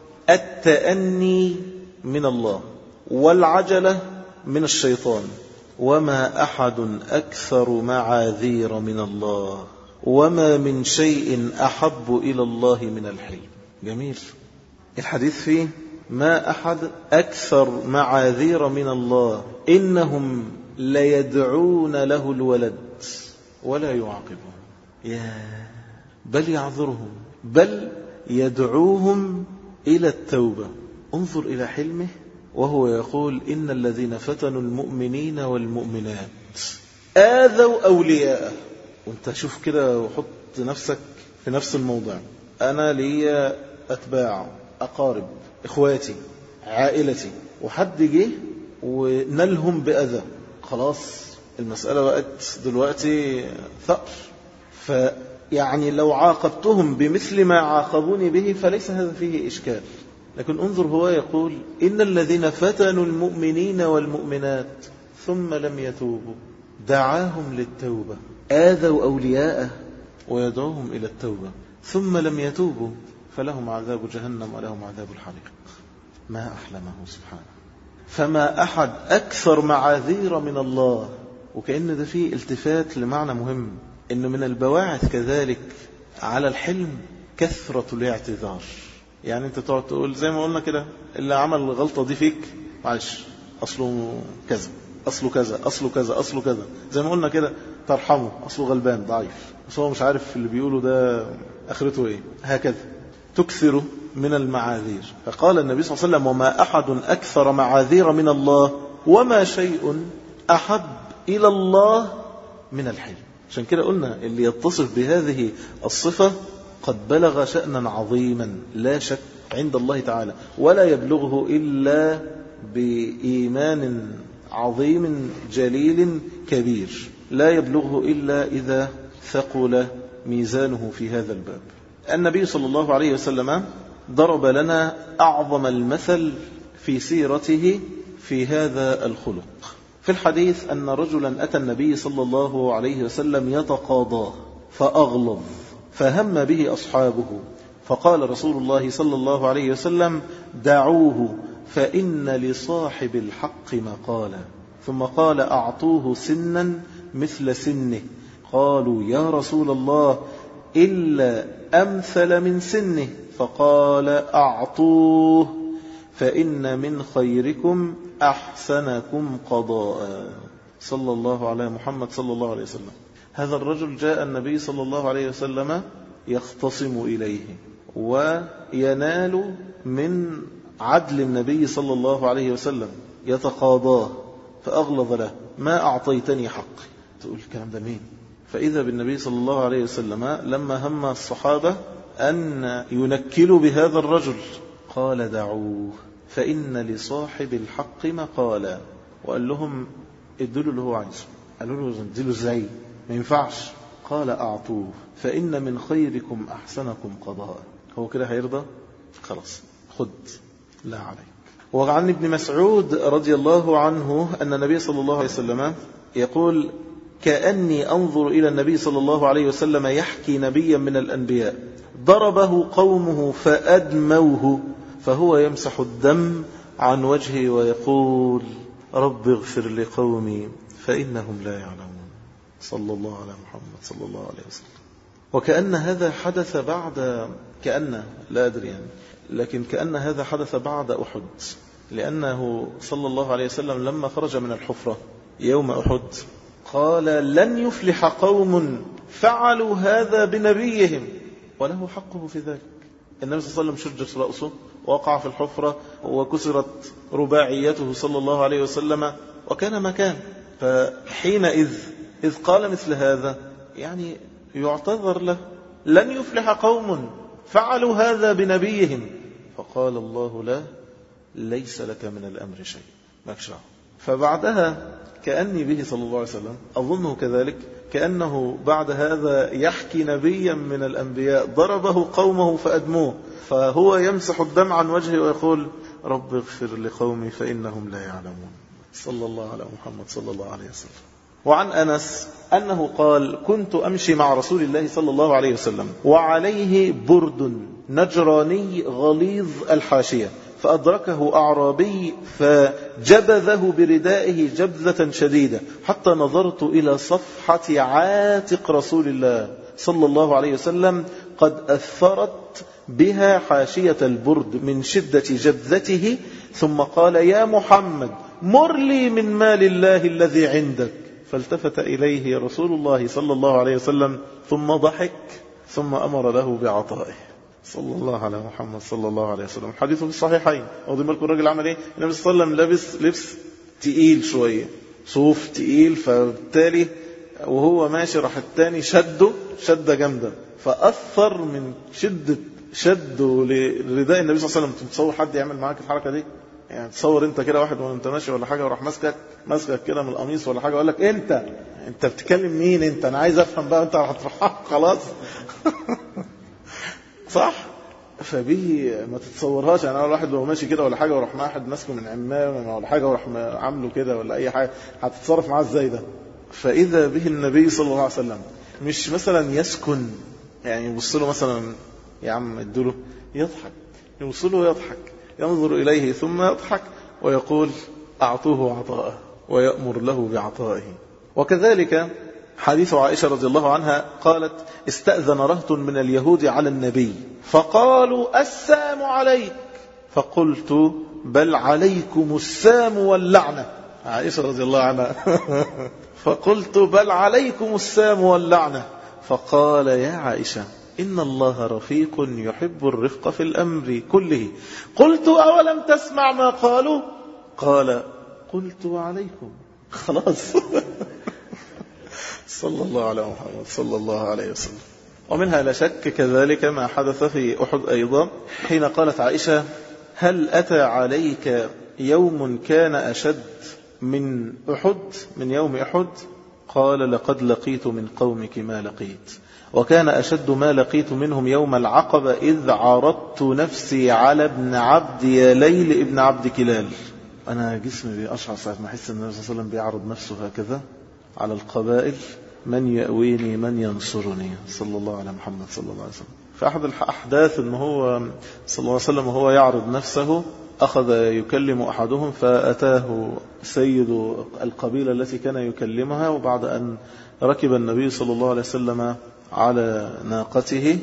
التأني من الله والعجلة من الشيطان، وما أحد أكثر معاذير من الله، وما من شيء أحب إلى الله من الحلم. جميل. الحديث فيه ما أحد أكثر معاذير من الله، إنهم ليدعون له الولد ولا يعاقبهم. يا بل يعذرهم، بل يدعوهم إلى التوبة. انظر إلى حلمه وهو يقول إن الذين فتنوا المؤمنين والمؤمنات آذوا أولياءه. وانت شوف كده وحط نفسك في نفس الموضع. أنا لي أتباع، أقارب، إخواتي، عائلتي، وحد جه ونلهم بأذى، خلاص المسألة بقت دلوقتي ثأر. فيعني لو عاقبتهم بمثل ما عاقبوني به فليس هذا فيه إشكال. لكن انظر هو يقول إن الذين فتنوا المؤمنين والمؤمنات ثم لم يتوبوا دعاهم للتوبة، آذوا أولياءه ويدعوهم إلى التوبة ثم لم يتوبوا فلهم عذاب جهنم ولهم عذاب الحريق. ما أحلمه سبحانه. فما أحد أكثر معاذير من الله. وكأن ده فيه التفات لمعنى مهم، إن من البواعث كذلك على الحلم كثرة الاعتذار. يعني أنت تقعد تقول زي ما قلنا كده، اللي عمل الغلطة دي فيك معلش أصله كذا أصله كذا أصله كذا أصله كذا، زي ما قلنا كده ترحمه، أصله غلبان ضعيف، أصله مش عارف اللي بيقوله ده آخرته إيه، هكذا تكثر من المعاذير. فقال النبي صلى الله عليه وسلم وما أحد أكثر معاذير من الله وما شيء أحب إلى الله من الحلم. عشان كده قلنا اللي يتصف بهذه الصفة قد بلغ شأنا عظيما لا شك عند الله تعالى، ولا يبلغه إلا بإيمان عظيم جليل كبير، لا يبلغه إلا إذا ثقل ميزانه في هذا الباب. النبي صلى الله عليه وسلم ضرب لنا أعظم المثل في سيرته في هذا الخلق. في الحديث أن رجلا أتى النبي صلى الله عليه وسلم يتقاضاه فأغلظ، فهم به أصحابه، فقال رسول الله صلى الله عليه وسلم دعوه فإن لصاحب الحق مقالا. ثم قال أعطوه سنا مثل سنه. قالوا يا رسول الله إلا أمثل من سنه. فقال أعطوه فإن من خيركم أحسنكم قضاء. صلى الله على محمد صلى الله عليه وسلم. هذا الرجل جاء النبي صلى الله عليه وسلم يختصم إليه وينال من عدل النبي صلى الله عليه وسلم، يتقاضاه فأغلظ له ما أعطيتني حقي. تقول الكلام ده مين؟ فإذا بالنبي صلى الله عليه وسلم لما هم الصحابة أن ينكلوا بهذا الرجل قال دعوه فإن لصاحب الحق مقالا. وقال لهم ادلوا اللي هو عايزه. قالوا له ادلوا ازاي؟ ما ينفعش. قال أعطوه فإن من خيركم أحسنكم قضاء. هو كده هيرضى؟ خلاص خد لا عليك. وعن ابن مسعود رضي الله عنه أن النبي صلى الله عليه وسلم يقول كأني أنظر إلى النبي صلى الله عليه وسلم يحكي نبيا من الأنبياء ضربه قومه فأدموه فهو يمسح الدم عن وجهه ويقول رب اغفر لقومي فإنهم لا يعلمون. صلى الله على محمد صلى الله عليه وسلم. وكأن هذا حدث بعد، كأن لا أدري يعني، لكن كأن هذا حدث بعد أحد، لأنه صلى الله عليه وسلم لما خرج من الحفرة يوم أحد قال لن يفلح قوم فعلوا هذا بنبيهم وله حقه في ذلك. النبي صلى الله عليه وسلم شجت رأسه ووقع في الحفرة وكسرت رباعيته صلى الله عليه وسلم وكان مكان. فحينئذ إذ قال مثل هذا يعني يعتذر له، لن يفلح قوم فعلوا هذا بنبيهم. فقال الله لا ليس لك من الأمر شيء مكشع. فبعدها كأني به صلى الله عليه وسلم أظنه كذلك، كأنه بعد هذا يحكي نبيا من الأنبياء ضربه قومه فأدموه فهو يمسح الدم عن وجهه ويقول رب اغفر لقومي فإنهم لا يعلمون. صلى الله على محمد صلى الله عليه وسلم. وعن أنس أنه قال كنت أمشي مع رسول الله صلى الله عليه وسلم وعليه برد نجراني غليظ الحاشية، فأدركه أعرابي فجبذه بردائه جبذة شديدة حتى نظرت إلى صفحة عاتق رسول الله صلى الله عليه وسلم قد أثرت بها حاشية البرد من شدة جبذته، ثم قال يا محمد مر لي من مال الله الذي عندك. فالتفت إليه رسول الله صلى الله عليه وسلم ثم ضحك ثم أمر له بعطائه. صلى الله على محمد صلى الله عليه وسلم. الحديث في الصحيحين. واخدين بالكم الراجل عمل ايه؟ النبي صلى الله عليه وسلم لابس لبس تقيل شوية، صوف تقيل، فبالتالي وهو ماشي راح التاني شده شدة جامدة، فأثر من شدة شده لرداء النبي صلى الله عليه وسلم. تصور حد يعمل معاك الحركة دي؟ يعني تصور انت كده واحد وانت ماشي ولا حاجة وراح ماسكك ماسكك كده من القميص ولا حاجة، وقال لك انت انت بتكلم مين انت؟ انا عايز افهم بقى، انت هتروح خلاص. صح؟ فبيه ما تتصورهاش. يعني انا الواحد لو ماشي كده ولا حاجة وراح مع احد ماسكه من عمامه ولا حاجة وراح عامله كده ولا اي حاجة، هتتصرف معاه ازاي ده؟ فاذا به النبي صلى الله عليه وسلم مش مثلا يسكن، يعني يبص له مثلا يا عم ادوله، يضحك، يبص له يضحك، ينظر إليه ثم يضحك ويقول أعطوه عطاءه ويأمر له بعطائه. وكذلك حديث عائشة رضي الله عنها قالت استأذن رهط من اليهود على النبي فقالوا السام عليك، فقلت بل عليكم السام واللعنة. عائشة رضي الله عنها فقلت بل عليكم السام واللعنة. فقال يا عائشة إن الله رفيق يحب الرفق في الأمر كله. قلت أولم تسمع ما قالوا؟ قال قلت وعليكم. خلاص. صلى الله على محمد صلى الله عليه وسلم. ومنها لا شك كذلك ما حدث في أحد أيضا، حين قالت عائشة هل أتى عليك يوم كان أشد من أحد، من يوم أحد؟ قال لقد لقيت من قومك ما لقيت، وكان أشد ما لقيت منهم يوم العقبة إذ عرضت نفسي على ابن عبد يا ليل ابن عبد كلال. أنا جسمي بيقشعر ساعة ما أحس أن النبي صلى الله عليه وسلم بيعرض نفسه هكذا على القبائل، من يأويني من ينصرني، صلى الله على محمد صلى الله عليه وسلم. فأحد الأحداث أنه هو صلى الله عليه وسلم وهو يعرض نفسه أخذ يكلم أحدهم، فأتاه سيد القبيلة التي كان يكلمها، وبعد أن ركب النبي صلى الله عليه وسلم على ناقته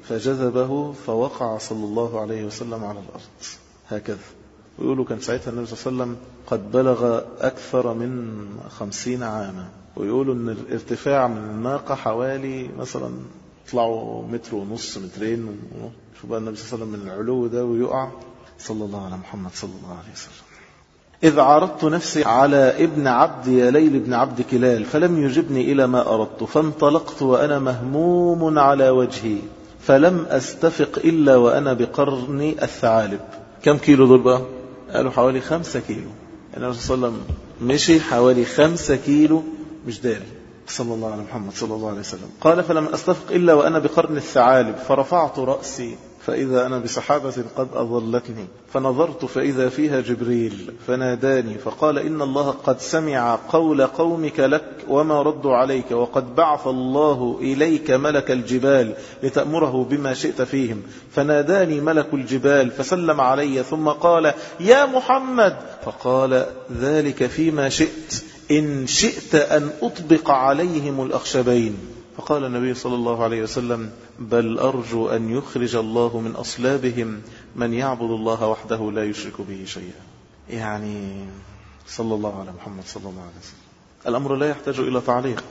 فجذبه فوقع صلى الله عليه وسلم على الأرض هكذا. ويقولوا كان ساعتها النبي صلى الله عليه وسلم قد بلغ أكثر من خمسين عاما، ويقولوا أن الارتفاع من الناقة حوالي مثلا طلعوا متر ونص مترين. شو بقى النبي صلى الله عليه وسلم من العلو ده ويقع، صلى الله على محمد صلى الله عليه وسلم. إذ عرضت نفسي على ابن عبد يا ليل ابن عبد كلال فلم يجبني إلى ما أردت، فانطلقت وأنا مهموم على وجهي فلم أستفق إلا وأنا بقرن الثعالب. كم كيلو دول بقى؟ قالوا حوالي خمسة كيلو. يعني النبي صلى الله عليه وسلم مشي حوالي خمسة كيلو مش داري، صلى الله على محمد صلى الله عليه وسلم. قال فلم أستفق إلا وأنا بقرن الثعالب فرفعت رأسي فإذا أنا بسحابة قد أظلتني، فنظرت فإذا فيها جبريل فناداني فقال إن الله قد سمع قول قومك لك وما ردوا عليك، وقد بعث الله إليك ملك الجبال لتأمره بما شئت فيهم. فناداني ملك الجبال فسلم علي ثم قال يا محمد، فقال ذلك فيما شئت، إن شئت أن أطبق عليهم الأخشبين. فقال النبي صلى الله عليه وسلم بل أرجو أن يخرج الله من أصلابهم من يعبد الله وحده لا يشرك به شيئا. يعني صلى الله على محمد صلى الله عليه وسلم. الأمر لا يحتاج إلى تعليق.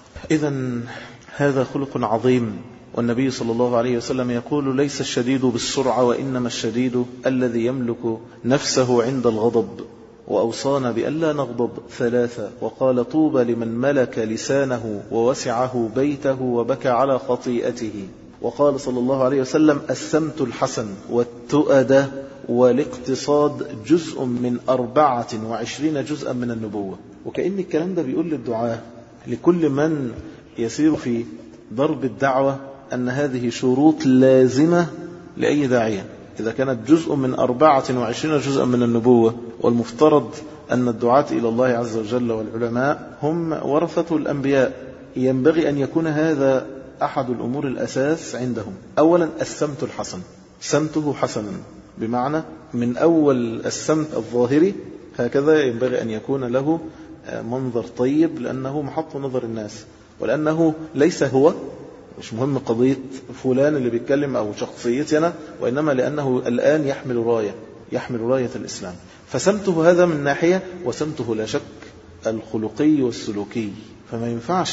إذن هذا خلق عظيم، والنبي صلى الله عليه وسلم يقول ليس الشديد بالسرعة وإنما الشديد الذي يملك نفسه عند الغضب. وأوصانا بألا نغضب ثلاثة، وقال طوبى لمن ملك لسانه ووسعه بيته وبكى على خطيئته. وقال صلى الله عليه وسلم السمت الحسن والتؤدة والاقتصاد جزء من أربعة وعشرين جزءا من النبوة. وكأن الكلام ده بيقول للدعاة لكل من يسير في ضرب الدعوة أن هذه شروط لازمة لأي داعية. إذا كانت جزء من أربعة وعشرين جزءا من النبوة، والمفترض أن الدعاة إلى الله عز وجل والعلماء هم ورثة الأنبياء، ينبغي أن يكون هذا أحد الأمور الأساس عندهم. أولا السمت الحسن، سمته حسنا بمعنى من أول السمت الظاهري هكذا ينبغي أن يكون له منظر طيب، لأنه محط نظر الناس، ولأنه ليس هو مش مهم قضية فلان اللي بيتكلم أو شخصيتي أنا، وإنما لأنه الآن يحمل راية يحمل راية الإسلام. فسمته هذا من ناحية، وسمته لا شك الخلقي والسلوكي. فما ينفعش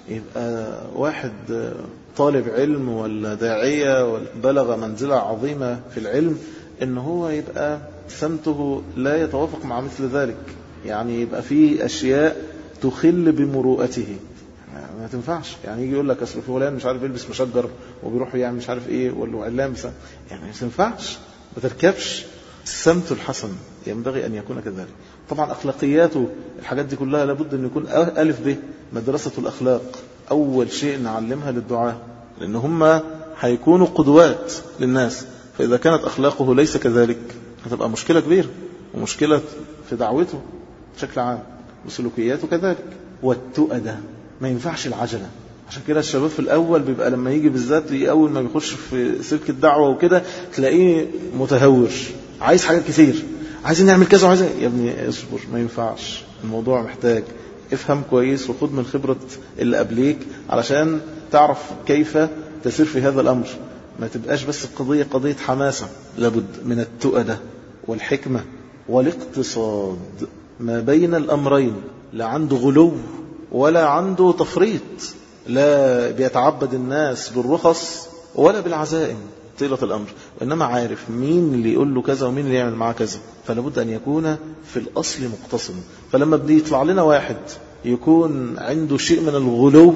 يبقى واحد طالب علم ولا داعية بلغ منزلة عظيمة في العلم إن هو يبقى سمته لا يتوافق مع مثل ذلك، يعني يبقى فيه أشياء تخل بمروءته، ما تنفعش. يعني يجي يقول لك أصل فلان مش عارف يلبس مشجر وبيروح يعمل مش عارف إيه ولا علام، يعني ما تنفعش، ما تركبش. السمت الحسن ينبغي أن يكون كذلك. طبعا أخلاقياته الحاجات دي كلها لابد أن يكون ألف به مدرسة الأخلاق أول شيء نعلمها للدعاء، لأن هم هيكونوا قدوات للناس. فإذا كانت أخلاقه ليس كذلك هتبقى مشكلة كبيرة، ومشكلة في دعوته بشكل عام، وسلوكياته كذلك. والتؤدة ما ينفعش العجلة. عشان كده الشباب في الأول بيبقى لما يجي بالذات أول ما بيخش في سلك الدعوة وكده تلاقيه متهور، عايز حاجات كتير، عايزين نعمل كذا وعايزين. يا ابني اصبر، ما ينفعش. الموضوع محتاج افهم كويس وخد من خبرة اللي قبليك علشان تعرف كيف تسير في هذا الأمر. ما تبقاش بس القضية قضية حماسة، لابد من التؤدة والحكمة والاقتصاد ما بين الأمرين. لا عنده غلو ولا عنده تفريط، لا بيتعبد الناس بالرخص ولا بالعزائم طيلة الأمر، وإنما عارف مين اللي يقول له كذا ومين اللي يعمل معاه كذا. فلابد أن يكون في الأصل مقتصم. فلما بدي يطلع لنا واحد يكون عنده شيء من الغلو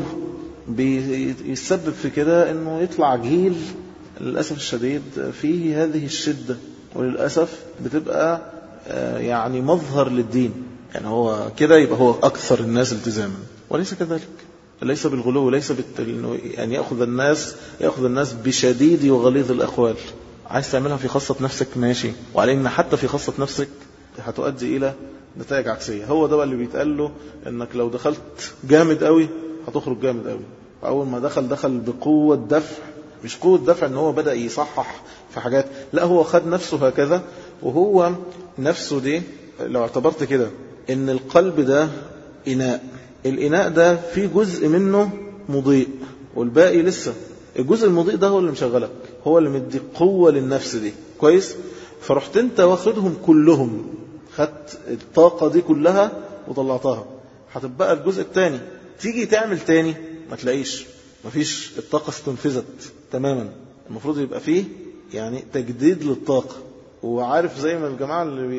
بيسبب في كده أنه يطلع جيل للأسف الشديد فيه هذه الشدة، وللأسف بتبقى يعني مظهر للدين. يعني هو كده يبقى هو أكثر الناس التزاما، وليس كذلك. ليس بالغلو، ليس أن يعني يأخذ الناس يأخذ الناس بشديد وغليظ الأقوال. عايز تعملها في خاصة نفسك ماشي، وعلينا حتى في خاصة نفسك هتؤدي إلى نتائج عكسية. هو ده اللي بيتقال له إنك لو دخلت جامد قوي هتخرج جامد قوي. فأول ما دخل دخل بقوة دفع، مش قوة دفع إن هو بدأ يصحح في حاجات، لا هو خد نفسه هكذا. وهو نفسه دي لو اعتبرت كده إن القلب ده إناء، الإناء ده فيه جزء منه مضيء والباقي لسه. الجزء المضيء ده هو اللي مشغلك، هو اللي مدي قوة للنفس دي، كويس. فرحت انت واخدهم كلهم، خدت الطاقة دي كلها وطلعتها، هتبقى الجزء الثاني تيجي تعمل تاني ما تلاقيش، مفيش، الطاقة استنفذت تماما. المفروض يبقى فيه يعني تجديد للطاقة. وعارف زي ما الجماعة اللي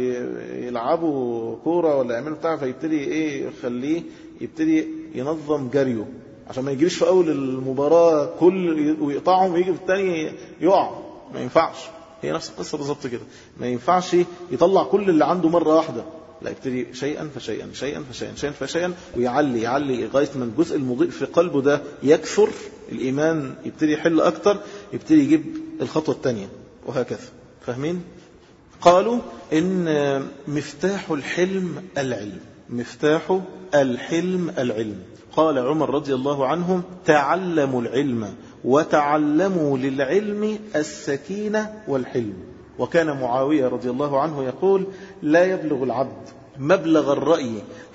بيلعبوا كورة ولا يعملوا بتاع، فيبتدي ايه يخليه يبتدي ينظم جريه عشان ما يجريش في أول المباراة كل ويقطعهم ويجي في الثاني يقع. ما ينفعش. هي نفس القصة بالظبط كده. ما ينفعش يطلع كل اللي عنده مرة واحدة، لا يبتدي شيئا فشيئا شيئا فشيئا شيئا فشيئا، ويعلي يعلي لغاية من الجزء المضيء في قلبه ده يكثر، الإيمان يبتدي يحل أكتر، يبتدي يجيب الخطوة الثانية، وهكذا. فاهمين؟ قالوا إن مفتاح الحلم العلم، مفتاح الحلم العلم. قال عمر رضي الله عنه: تعلموا العلم وتعلموا للعلم السكينة والحلم. وكان معاوية رضي الله عنه يقول: لا يبلغ العبد مبلغ الرأي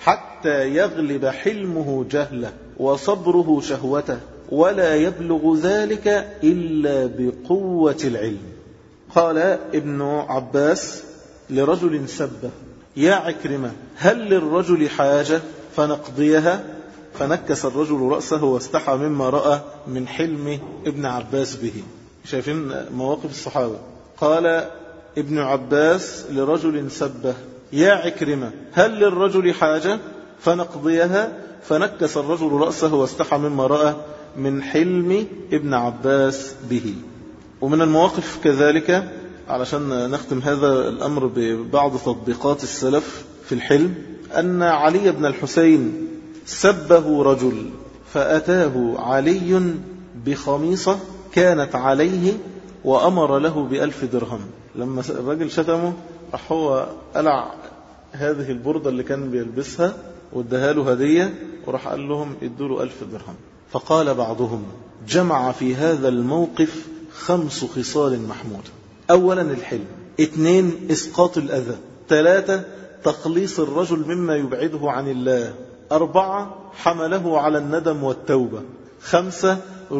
حتى يغلب حلمه جهله وصبره شهوته، ولا يبلغ ذلك إلا بقوة العلم. قال ابن عباس لرجل سبه: يا عكرمة هل للرجل حاجة فنقضيها؟ فنكس الرجل رأسه واستحى مما رأى من حلم ابن عباس به. شايفين مواقف الصحابة. قال ابن عباس لرجل سبه: يا عكرمة هل للرجل حاجة فنقضيها؟ فنكس الرجل رأسه واستحى مما رأى من حلم ابن عباس به. ومن المواقف كذلك علشان نختم هذا الأمر ببعض تطبيقات السلف في الحلم، أن علي بن الحسين سبه رجل، فأتاه علي بخميصة كانت عليه وأمر له بألف درهم. لما الرجل شتمه راح هو قلع هذه البردة اللي كان بيلبسها وادها له هدية، وراح قال لهم ادوا له ألف درهم. فقال بعضهم: جمع في هذا الموقف خمس خصال محمودة: أولا الحلم، اثنين إسقاط الأذى، ثلاثة تخليص الرجل مما يبعده عن الله، أربعة حمله على الندم والتوبة، خمسة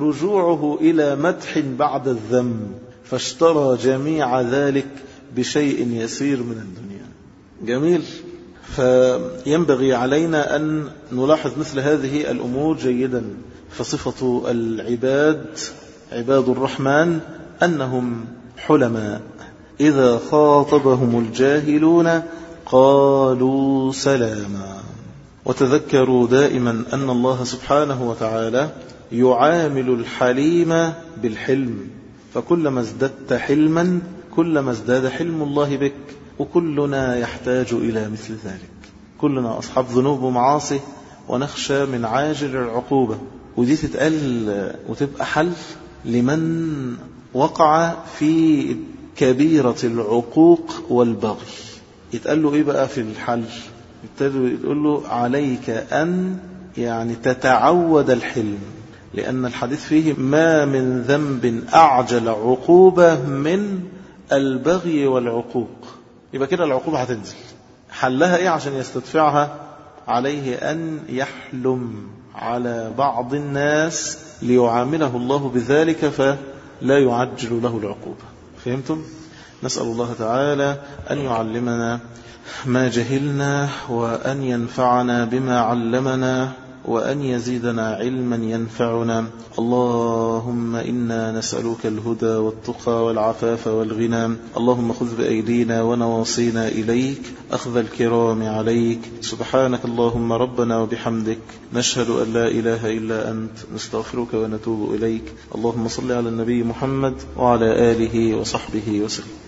رجوعه إلى مدح بعد الذم، فاشترى جميع ذلك بشيء يسير من الدنيا. جميل. فينبغي علينا أن نلاحظ مثل هذه الأمور جيدا. فصفة العباد عباد الرحمن أنهم حلماء إذا خاطبهم الجاهلون قالوا سلاما. وتذكروا دائما أن الله سبحانه وتعالى يعامل الحليم بالحلم، فكلما ازددت حلما كلما ازداد حلم الله بك، وكلنا يحتاج إلى مثل ذلك. كلنا أصحاب ذنوب ومعاصي ونخشى من عاجل العقوبة، ودي تتقال وتبقى حل لمن وقع في كبيرة العقوق والبغي. يتقال له إيه بقى في الحل؟ يتقال له عليك أن يعني تتعود الحلم، لأن الحديث فيه ما من ذنب أعجل عقوبة من البغي والعقوق. يبقى كده العقوبة هتنزل. حلها إيه عشان يستدفعها؟ عليه أن يحلم على بعض الناس ليعامله الله بذلك فلا يعجل له العقوبة. فهمتم؟ نسأل الله تعالى أن يعلمنا ما جهلنا، وأن ينفعنا بما علمنا، وأن يزيدنا علما ينفعنا. اللهم إنا نسألك الهدى والتقى والعفاف والغنى. اللهم خذ بأيدينا ونواصينا إليك أخذ الكرام عليك. سبحانك اللهم ربنا وبحمدك، نشهد أن لا إله إلا أنت، نستغفرك ونتوب إليك. اللهم صل على النبي محمد وعلى آله وصحبه وسلم.